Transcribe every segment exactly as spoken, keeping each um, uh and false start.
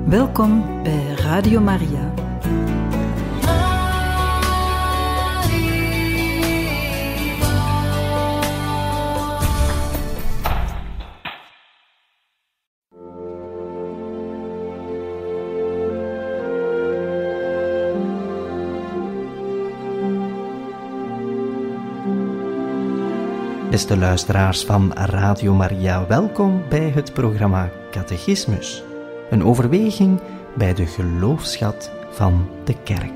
Welkom bij Radio Maria. Beste luisteraars van Radio Maria, welkom bij het programma Catechismus. Een overweging bij de geloofsschat van de kerk.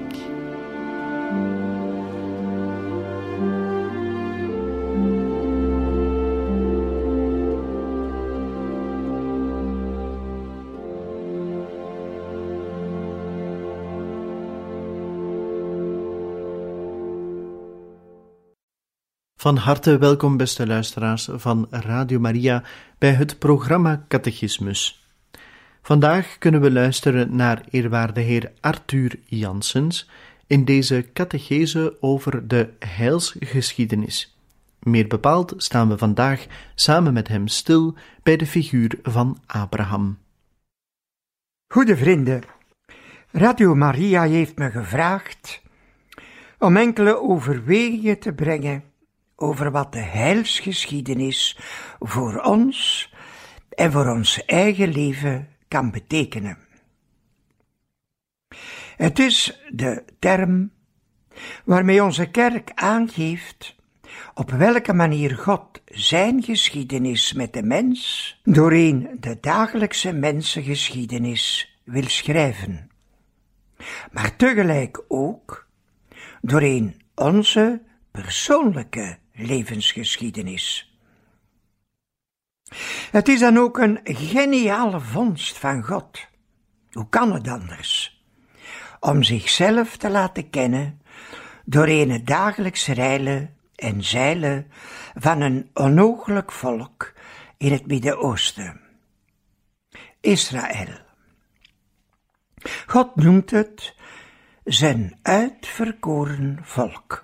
Van harte welkom, beste luisteraars van Radio Maria, bij het programma Catechismus. Vandaag kunnen we luisteren naar eerwaarde heer Arthur Janssens in deze catechese over de heilsgeschiedenis. Meer bepaald staan we vandaag samen met hem stil bij de figuur van Abraham. Goede vrienden, Radio Maria heeft me gevraagd om enkele overwegingen te brengen over wat de heilsgeschiedenis voor ons en voor ons eigen leven kan betekenen. Het is de term waarmee onze kerk aangeeft op welke manier God zijn geschiedenis met de mens doorheen de dagelijkse mensengeschiedenis wil schrijven, maar tegelijk ook doorheen onze persoonlijke levensgeschiedenis. Het is dan ook een geniale vondst van God. Hoe kan het anders? Om zichzelf te laten kennen doorheen het dagelijks reilen en zeilen van een onooglijk volk in het Midden-Oosten. Israël. God noemt het zijn uitverkoren volk.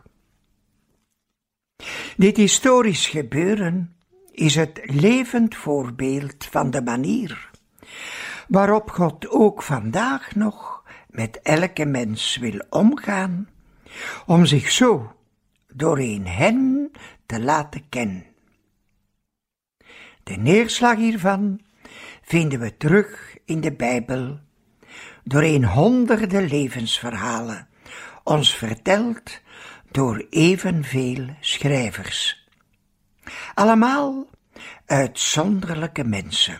Dit historisch gebeuren is het levend voorbeeld van de manier waarop God ook vandaag nog met elke mens wil omgaan, om zich zo doorheen hen te laten kennen. De neerslag hiervan vinden we terug in de Bijbel, doorheen honderden levensverhalen, ons verteld door evenveel schrijvers. Allemaal uitzonderlijke mensen.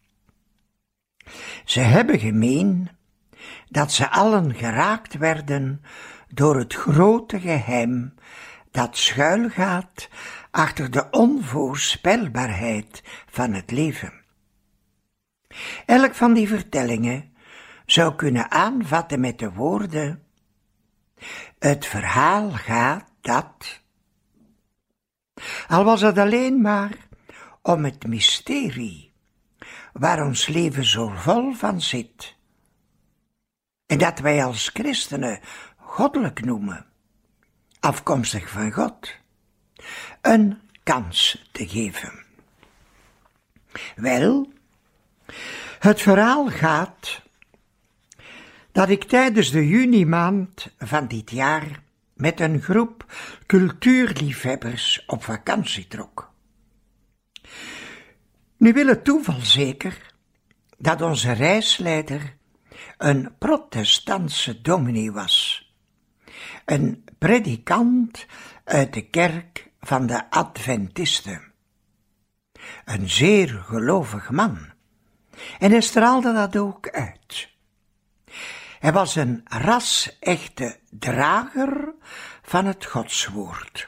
Ze hebben gemeen dat ze allen geraakt werden door het grote geheim dat schuilgaat achter de onvoorspelbaarheid van het leven. Elk van die vertellingen zou kunnen aanvatten met de woorden: het verhaal gaat dat. Al was het alleen maar om het mysterie waar ons leven zo vol van zit en dat wij als christenen goddelijk noemen, afkomstig van God, een kans te geven. Wel, het verhaal gaat dat ik tijdens de junimaand van dit jaar met een groep cultuurliefhebbers op vakantie trok. Nu wil het toeval zeker dat onze reisleider een protestantse dominee was, een predikant uit de kerk van de Adventisten, een zeer gelovig man, en hij straalde dat ook uit. Hij was een ras-echte drager van het godswoord.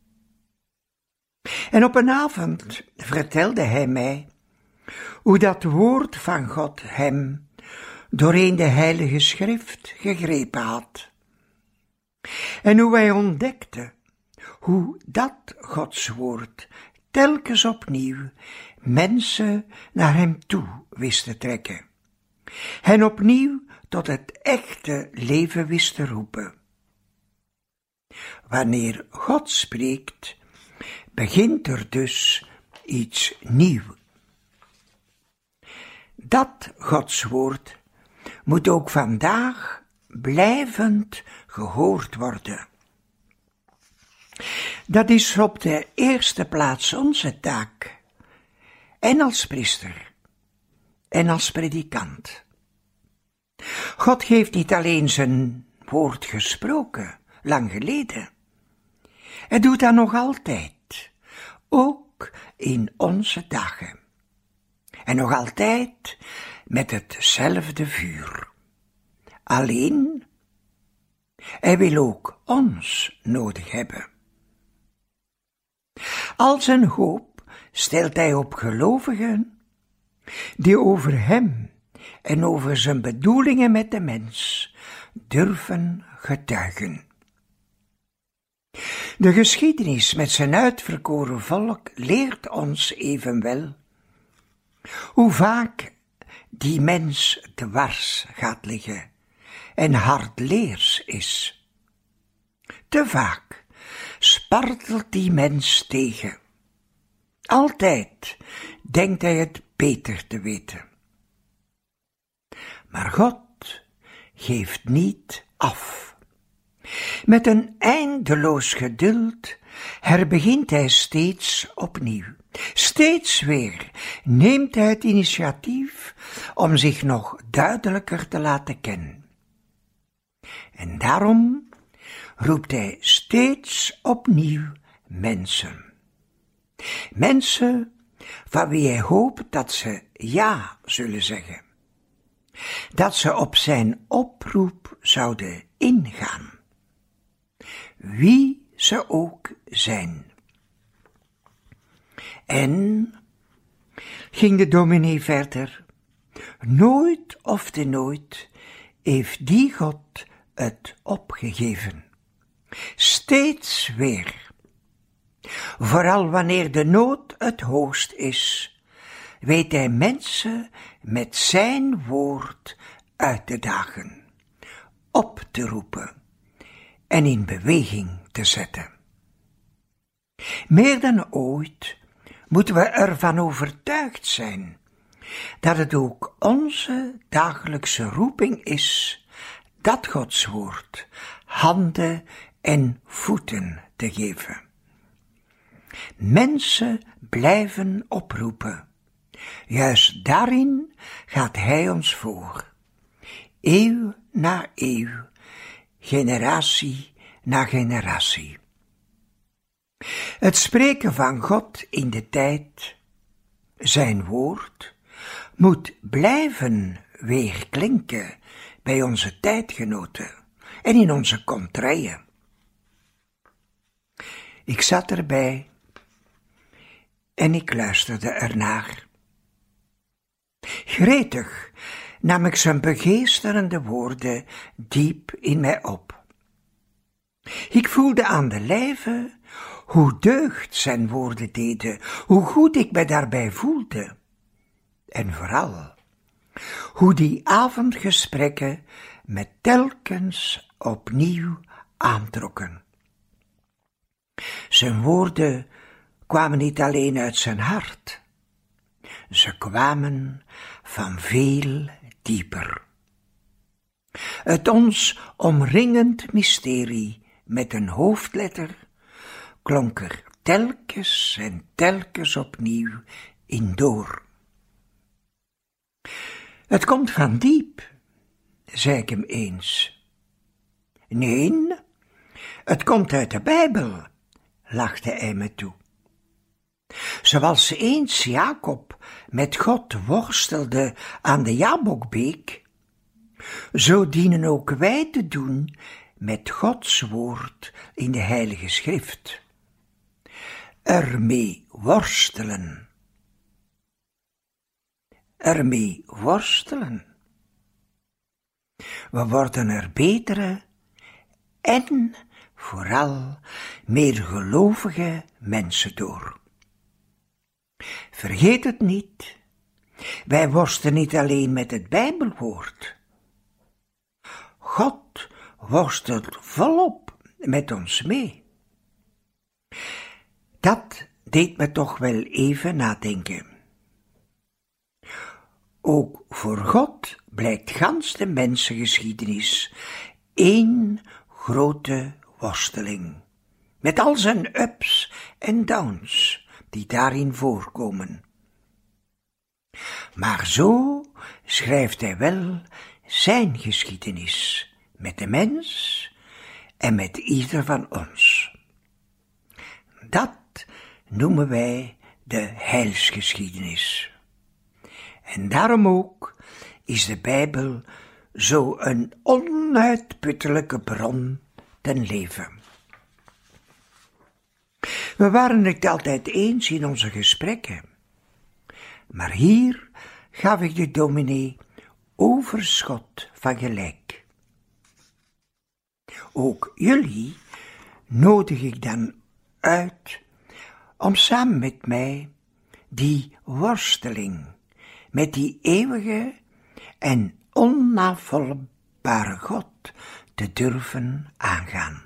En op een avond vertelde hij mij hoe dat woord van God hem doorheen de Heilige Schrift gegrepen had. En hoe hij ontdekte hoe dat godswoord telkens opnieuw mensen naar hem toe wist te trekken. En opnieuw tot het echte leven wist te roepen. Wanneer God spreekt, begint er dus iets nieuws. Dat Gods woord moet ook vandaag blijvend gehoord worden. Dat is op de eerste plaats onze taak, en als priester, en als predikant. God heeft niet alleen zijn woord gesproken, lang geleden. Hij doet dat nog altijd, ook in onze dagen. En nog altijd met hetzelfde vuur. Alleen, hij wil ook ons nodig hebben. Al zijn hoop stelt hij op gelovigen die over hem en over zijn bedoelingen met de mens durven getuigen. De geschiedenis met zijn uitverkoren volk leert ons evenwel hoe vaak die mens dwars gaat liggen en hardleers is. Te vaak spartelt die mens tegen. Altijd denkt hij het beter te weten. Maar God geeft niet af. Met een eindeloos geduld herbegint hij steeds opnieuw. Steeds weer neemt hij het initiatief om zich nog duidelijker te laten kennen. En daarom roept hij steeds opnieuw mensen. Mensen van wie hij hoopt dat ze ja zullen zeggen. Dat ze op zijn oproep zouden ingaan. Wie ze ook zijn. En, ging de dominee verder, nooit of te nooit heeft die God het opgegeven. Steeds weer. Vooral wanneer de nood het hoogst is, weet hij mensen met zijn woord uit te dagen, op te roepen en in beweging te zetten. Meer dan ooit moeten we ervan overtuigd zijn dat het ook onze dagelijkse roeping is dat Gods woord handen en voeten te geven. Mensen blijven oproepen. Juist daarin gaat hij ons voor. Eeuw na eeuw, generatie na generatie. Het spreken van God in de tijd, zijn woord, moet blijven weerklinken bij onze tijdgenoten en in onze contraien. Ik zat erbij en ik luisterde ernaar. Gretig nam ik zijn begeesterende woorden diep in mij op. Ik voelde aan de lijve hoe deugd zijn woorden deden, hoe goed ik mij daarbij voelde. En vooral, hoe die avondgesprekken me telkens opnieuw aantrokken. Zijn woorden kwamen niet alleen uit zijn hart, ze kwamen van veel dieper. Het ons omringend mysterie met een hoofdletter klonk er telkens en telkens opnieuw in door. Het komt van diep, zei ik hem eens. Nee, het komt uit de Bijbel, lachte hij me toe. Zoals eens Jacob met God worstelde aan de Jabokbeek, zo dienen ook wij te doen met Gods woord in de Heilige Schrift. Ermee worstelen. Ermee worstelen. We worden er betere en vooral meer gelovige mensen door. Vergeet het niet, wij worstelen niet alleen met het Bijbelwoord. God worstelt volop met ons mee. Dat deed me toch wel even nadenken. Ook voor God blijkt gans de mensengeschiedenis één grote worsteling, met al zijn ups en downs die daarin voorkomen. Maar zo schrijft hij wel zijn geschiedenis met de mens en met ieder van ons. Dat noemen wij de heilsgeschiedenis. En daarom ook is de Bijbel zo een onuitputtelijke bron ten leven. We waren het altijd eens in onze gesprekken, maar hier gaf ik de dominee overschot van gelijk. Ook jullie nodig ik dan uit om samen met mij die worsteling met die eeuwige en onnavolgbare God te durven aangaan.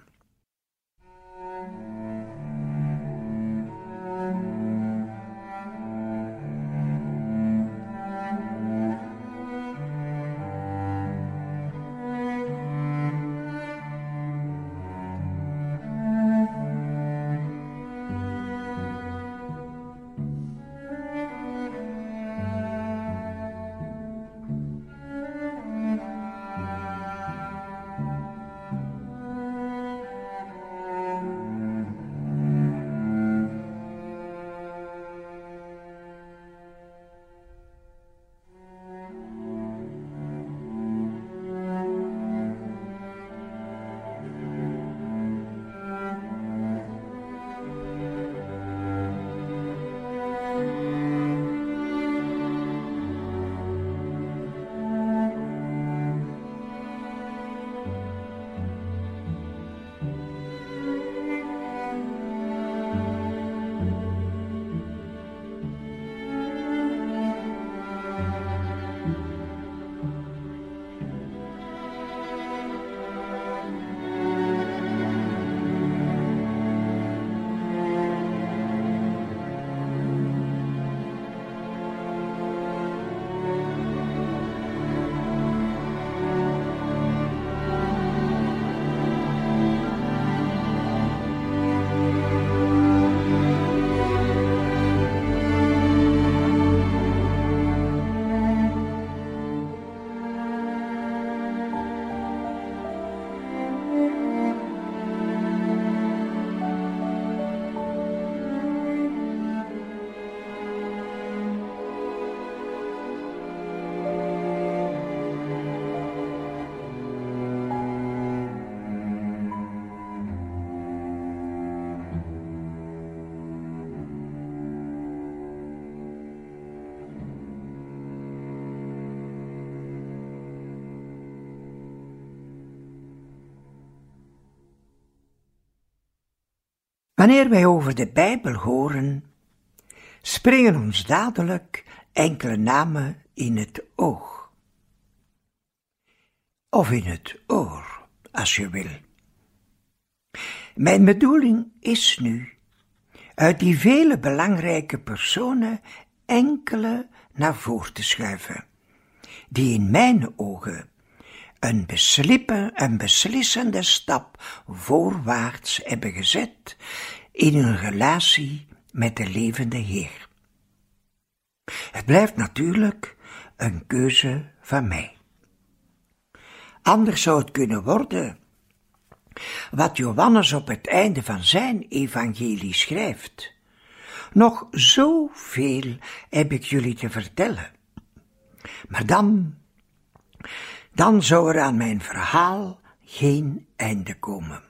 Wanneer wij over de Bijbel horen, springen ons dadelijk enkele namen in het oog. Of in het oor, als je wil. Mijn bedoeling is nu, uit die vele belangrijke personen enkele naar voren te schuiven, die in mijn ogen een, beslippen, een beslissende stap voorwaarts hebben gezet in hun relatie met de levende Heer. Het blijft natuurlijk een keuze van mij. Anders zou het kunnen worden wat Johannes op het einde van zijn evangelie schrijft. Nog zoveel heb ik jullie te vertellen. Maar dan, dan zou er aan mijn verhaal geen einde komen.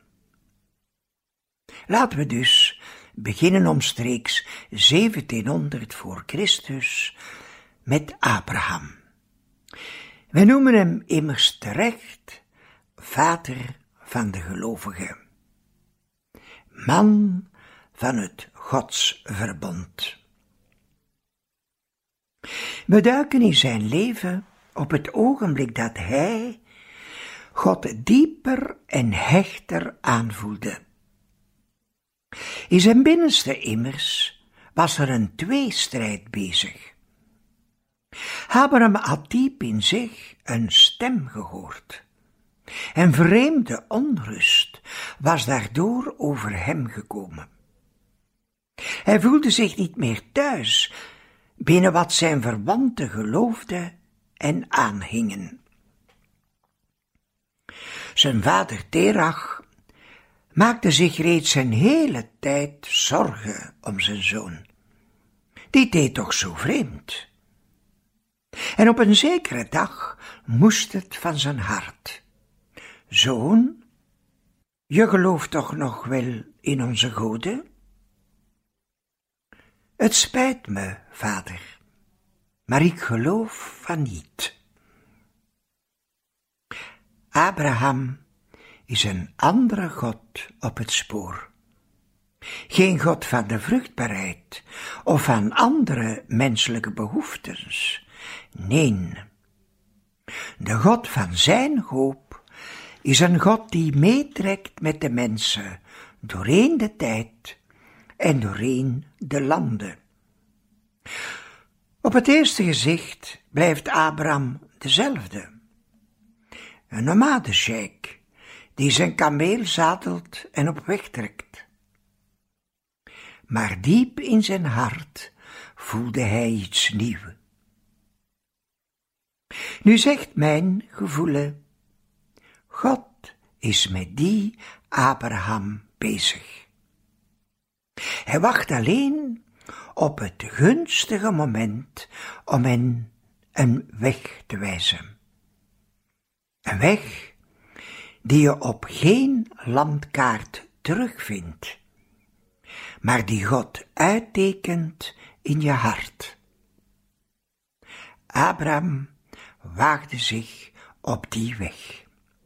Laten we dus beginnen omstreeks zeventienhonderd voor Christus met Abraham. Wij noemen hem immers terecht vader van de gelovigen, man van het Godsverbond. We duiken in zijn leven op het ogenblik dat hij God dieper en hechter aanvoelde. In zijn binnenste immers was er een tweestrijd bezig. Abraham had diep in zich een stem gehoord. En vreemde onrust was daardoor over hem gekomen. Hij voelde zich niet meer thuis binnen wat zijn verwanten geloofden en aanhingen. Zijn vader Terach maakte zich reeds een hele tijd zorgen om zijn zoon. Die deed toch zo vreemd. En op een zekere dag moest het van zijn hart. Zoon, je gelooft toch nog wel in onze goden? Het spijt me, vader, maar ik geloof van niet. Abraham is een andere God op het spoor. Geen God van de vruchtbaarheid of van andere menselijke behoeftes. Nee, de God van zijn hoop is een God die meetrekt met de mensen doorheen de tijd en doorheen de landen. Op het eerste gezicht blijft Abraham dezelfde. Een nomadesjeik die zijn kameel zadelt en op weg trekt. Maar diep in zijn hart voelde hij iets nieuws. Nu zegt mijn gevoelen, God is met die Abraham bezig. Hij wacht alleen op het gunstige moment om hen een weg te wijzen. Een weg die je op geen landkaart terugvindt, maar die God uittekent in je hart. Abraham waagde zich op die weg.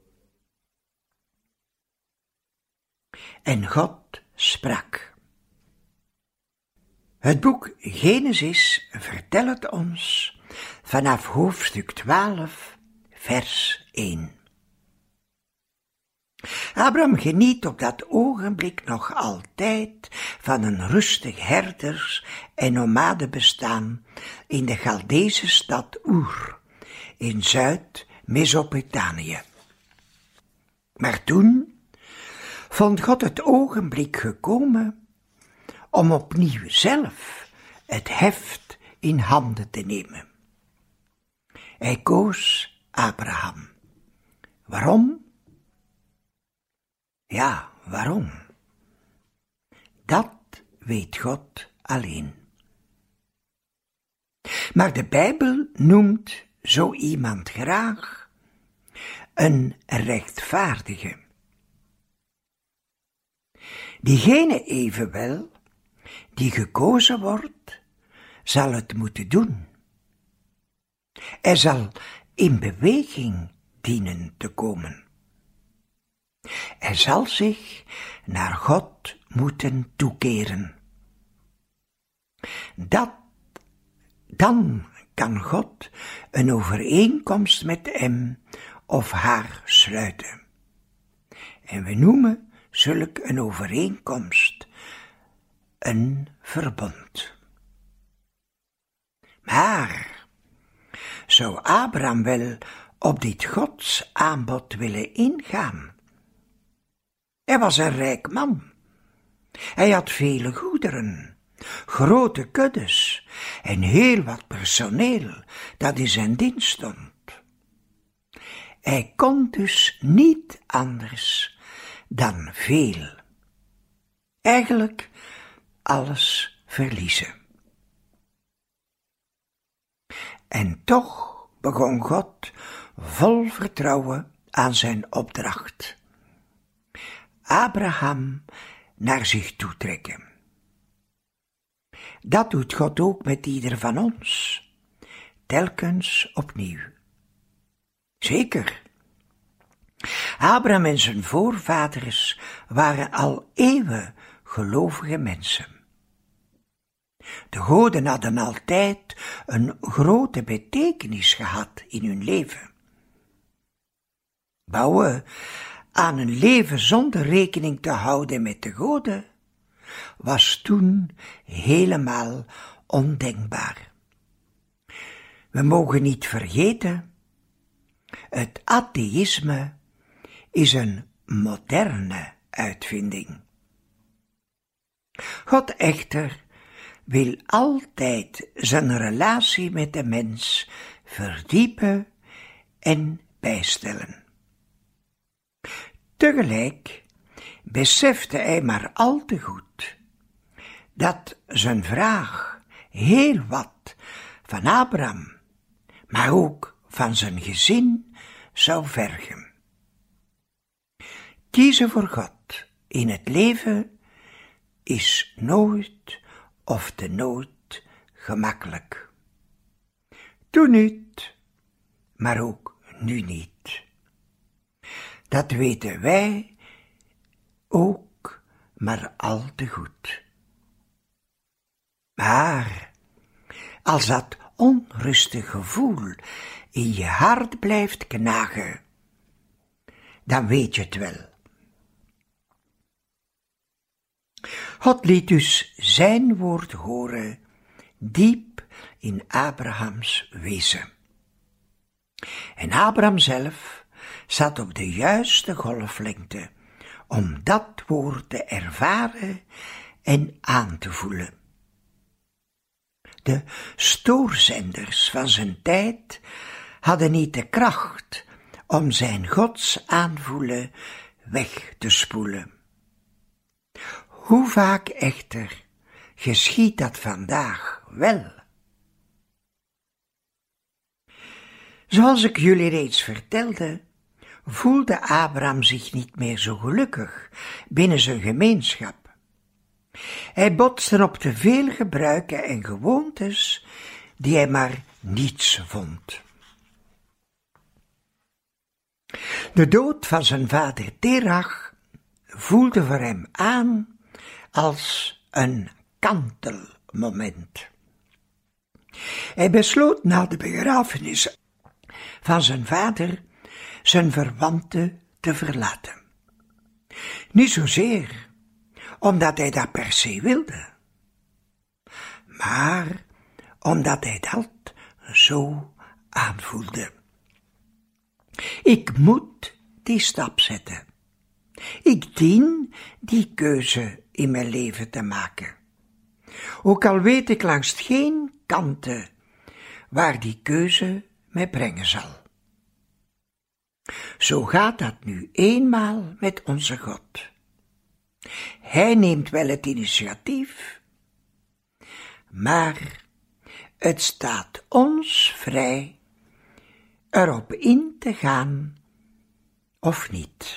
En God sprak. Het boek Genesis vertelt ons vanaf hoofdstuk twaalf, vers één. Abraham geniet op dat ogenblik nog altijd van een rustig herders- en nomadenbestaan in de Chaldese stad Oer, in Zuid-Mesopotamië. Maar toen vond God het ogenblik gekomen om opnieuw zelf het heft in handen te nemen. Hij koos Abraham. Waarom? Ja, waarom? Dat weet God alleen. Maar de Bijbel noemt zo iemand graag een rechtvaardige. Diegene evenwel die gekozen wordt, zal het moeten doen. Hij zal in beweging dienen te komen. Hij zal zich naar God moeten toekeren. Dat, dan kan God een overeenkomst met hem of haar sluiten. En we noemen zulk een overeenkomst een verbond. Maar zou Abraham wel op dit Gods aanbod willen ingaan? Hij was een rijk man. Hij had vele goederen, grote kuddes en heel wat personeel dat in zijn dienst stond. Hij kon dus niet anders dan veel, eigenlijk alles verliezen. En toch begon God vol vertrouwen aan zijn opdracht. Abraham naar zich toe trekken. Dat doet God ook met ieder van ons, telkens opnieuw. Zeker. Abraham en zijn voorvaders waren al eeuwen gelovige mensen. De goden hadden altijd een grote betekenis gehad in hun leven. Bouwen aan een leven zonder rekening te houden met de goden was toen helemaal ondenkbaar. We mogen niet vergeten, het atheïsme is een moderne uitvinding. God echter wil altijd zijn relatie met de mens verdiepen en bijstellen. Tegelijk besefte hij maar al te goed dat zijn vraag heel wat van Abraham, maar ook van zijn gezin zou vergen. Kiezen voor God in het leven is nooit of te nooit gemakkelijk. Toen niet, maar ook nu niet. Dat weten wij ook maar al te goed. Maar als dat onrustig gevoel in je hart blijft knagen, dan weet je het wel. God liet dus zijn woord horen, diep in Abrahams wezen. En Abraham zelf zat op de juiste golflengte om dat woord te ervaren en aan te voelen. De stoorzenders van zijn tijd hadden niet de kracht om zijn Gods aanvoelen weg te spoelen. Hoe vaak echter geschiedt dat vandaag wel? Zoals ik jullie reeds vertelde, voelde Abraham zich niet meer zo gelukkig binnen zijn gemeenschap. Hij botste op te veel gebruiken en gewoontes die hij maar niets vond. De dood van zijn vader Terach voelde voor hem aan als een kantelmoment. Hij besloot na de begrafenis van zijn vader zijn verwanten te verlaten. Niet zozeer omdat hij dat per se wilde, maar omdat hij dat zo aanvoelde. Ik moet die stap zetten. Ik dien die keuze in mijn leven te maken. Ook al weet ik langs geen kanten waar die keuze mij brengen zal. Zo gaat dat nu eenmaal met onze God. Hij neemt wel het initiatief, maar het staat ons vrij erop in te gaan of niet.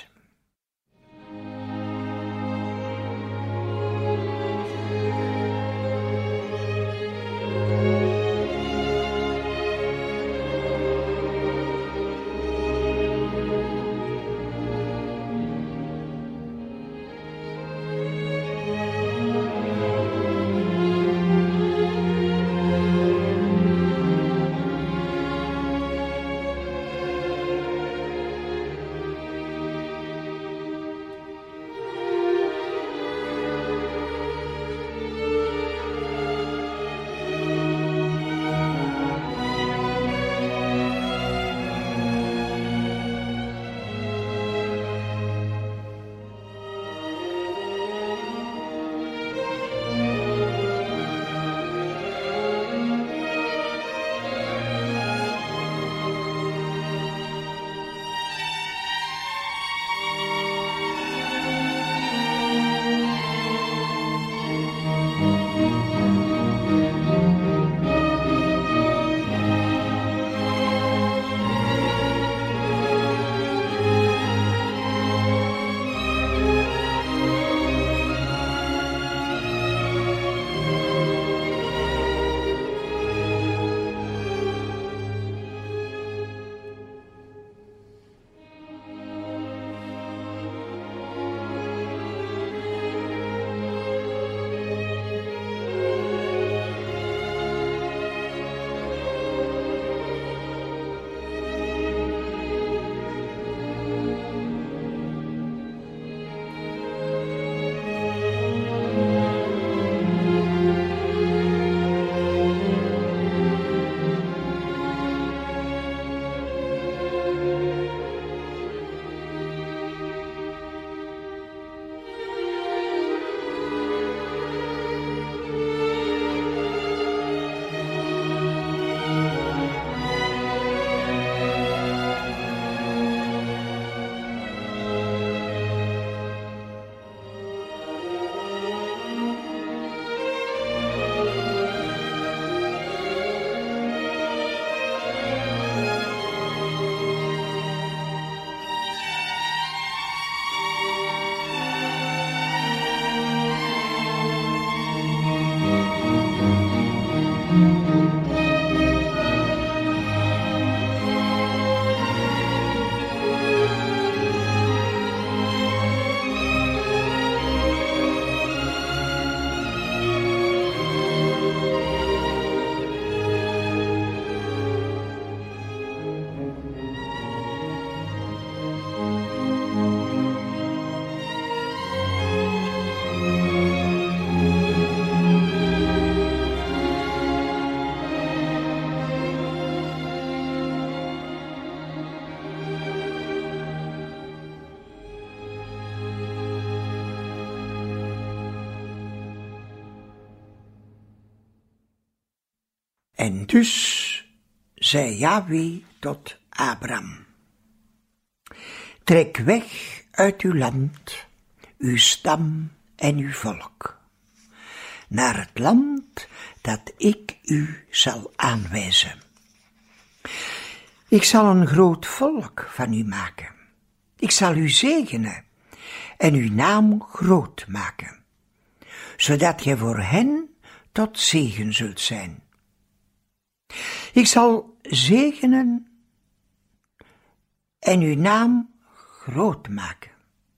En dus zei Yahweh tot Abram: trek weg uit uw land, uw stam en uw volk, naar het land dat ik u zal aanwijzen. Ik zal een groot volk van u maken. Ik zal u zegenen en uw naam groot maken, zodat gij voor hen tot zegen zult zijn. Ik zal zegenen en uw naam groot maken,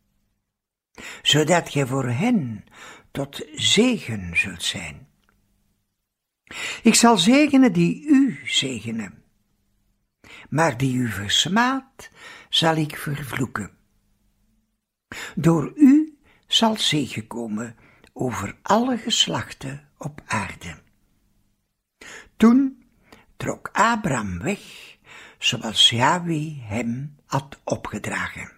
zodat gij voor hen tot zegen zult zijn. Ik zal zegenen die u zegenen, maar die u versmaadt, zal ik vervloeken. Door u zal zegen komen over alle geslachten op aarde. Toen trok Abram weg, zoals Yahweh hem had opgedragen.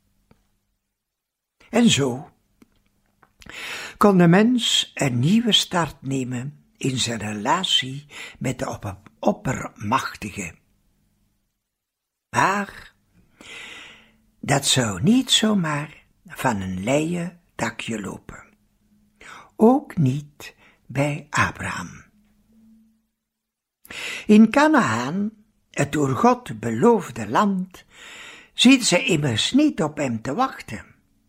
En zo kon de mens een nieuwe start nemen in zijn relatie met de op- oppermachtige. Maar dat zou niet zomaar van een leien dakje lopen. Ook niet bij Abraham. In Kanaan, het door God beloofde land, zitten ze immers niet op hem te wachten.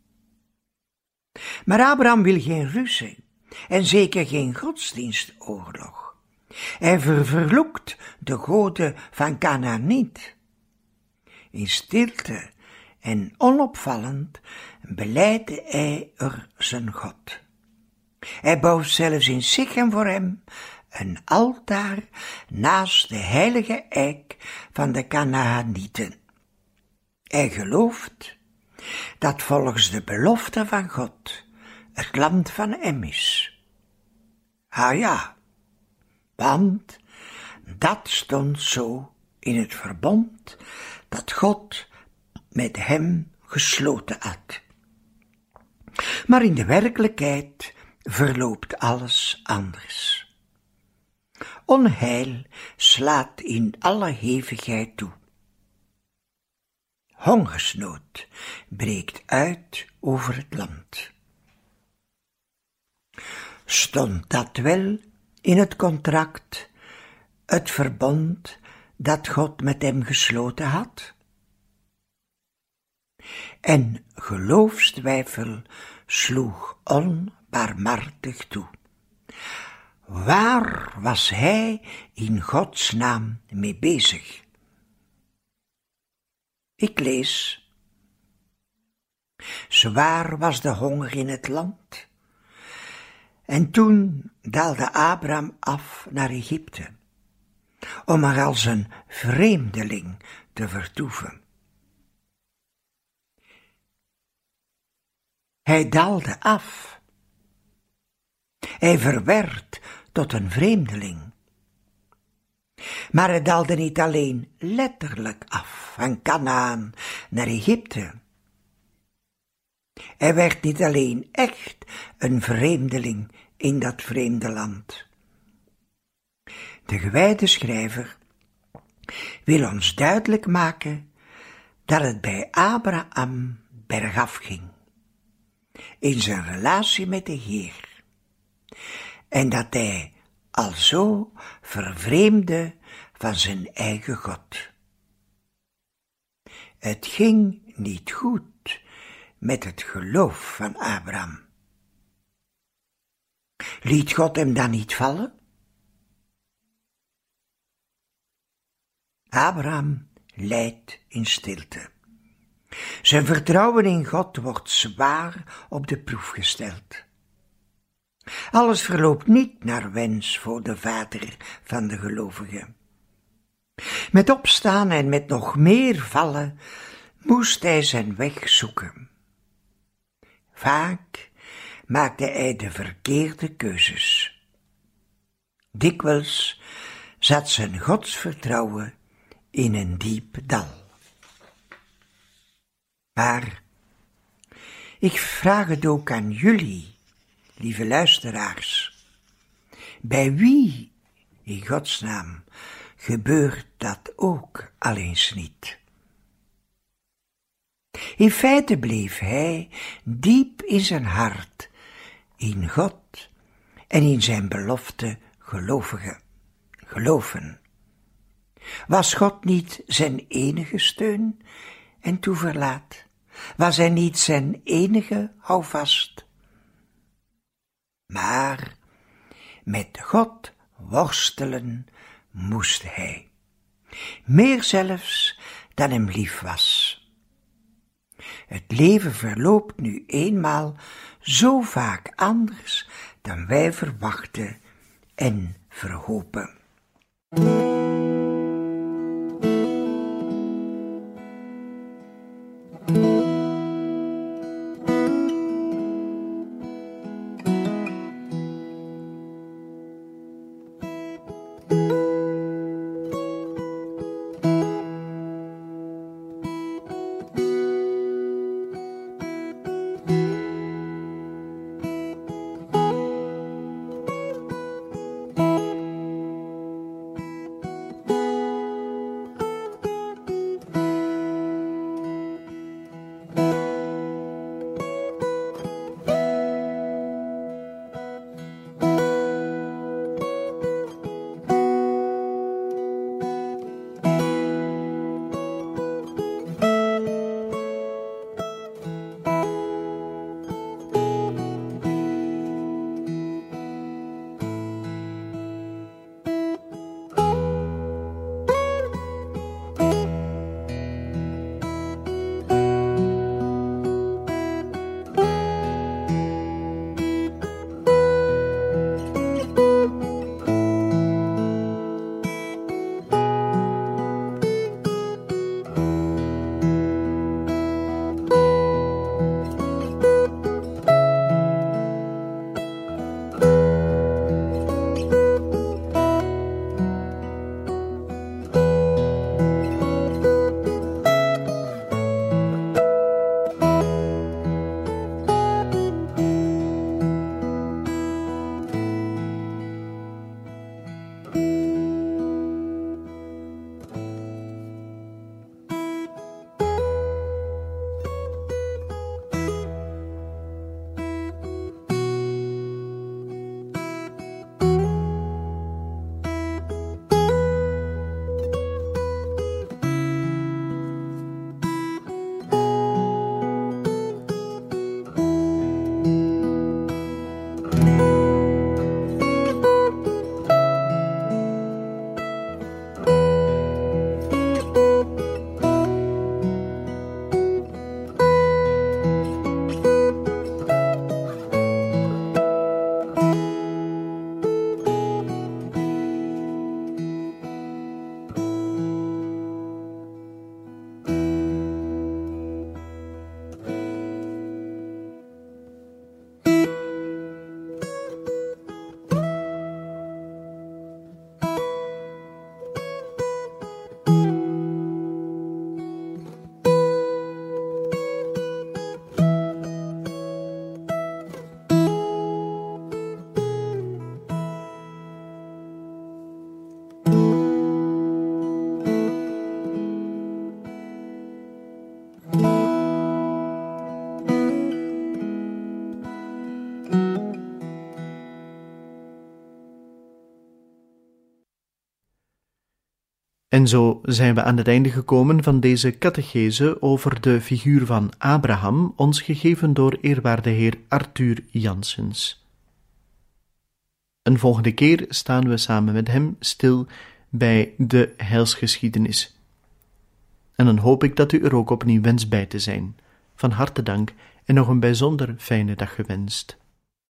Maar Abraham wil geen ruzie en zeker geen godsdienstoorlog. Hij vervloekt de goden van Kanaan niet. In stilte en onopvallend belijdt hij er zijn God. Hij bouwt zelfs in Sichem voor hem een altaar naast de heilige eik van de Kanaanieten. Hij gelooft dat volgens de belofte van God het land van hem is. Ah ja, want dat stond zo in het verbond dat God met hem gesloten had. Maar in de werkelijkheid verloopt alles anders. Onheil slaat in alle hevigheid toe. Hongersnood breekt uit over het land. Stond dat wel in het contract, het verbond dat God met hem gesloten had? En geloofstwijfel sloeg onbarmhartig toe. Waar was hij in Gods naam mee bezig? Ik lees: zwaar was de honger in het land. En toen daalde Abraham af naar Egypte, om er als een vreemdeling te vertoeven. Hij daalde af. Hij verwerd tot een vreemdeling. Maar hij daalde niet alleen letterlijk af van Kanaan naar Egypte. Hij werd niet alleen echt een vreemdeling in dat vreemde land. De gewijde schrijver wil ons duidelijk maken dat het bij Abraham bergaf ging in zijn relatie met de Heer, en dat hij alzo vervreemde van zijn eigen God. Het ging niet goed met het geloof van Abraham. Liet God hem dan niet vallen? Abraham lijdt in stilte. Zijn vertrouwen in God wordt zwaar op de proef gesteld. Alles verloopt niet naar wens voor de vader van de gelovigen. Met opstaan en met nog meer vallen moest hij zijn weg zoeken. Vaak maakte hij de verkeerde keuzes. Dikwijls zat zijn godsvertrouwen in een diep dal. Maar ik vraag het ook aan jullie, lieve luisteraars. Bij wie, in Gods naam, gebeurt dat ook al eens niet? In feite bleef hij diep in zijn hart, in God en in zijn belofte gelovigen, geloven. Was God niet zijn enige steun en toeverlaat? Was hij niet zijn enige houvast? Maar met God worstelen moest hij, meer zelfs dan hem lief was. Het leven verloopt nu eenmaal zo vaak anders dan wij verwachten en verhopen. En zo zijn we aan het einde gekomen van deze catechese over de figuur van Abraham, ons gegeven door eerwaarde heer Arthur Janssens. Een volgende keer staan we samen met hem stil bij de heilsgeschiedenis. En dan hoop ik dat u er ook opnieuw wenst bij te zijn. Van harte dank en nog een bijzonder fijne dag gewenst.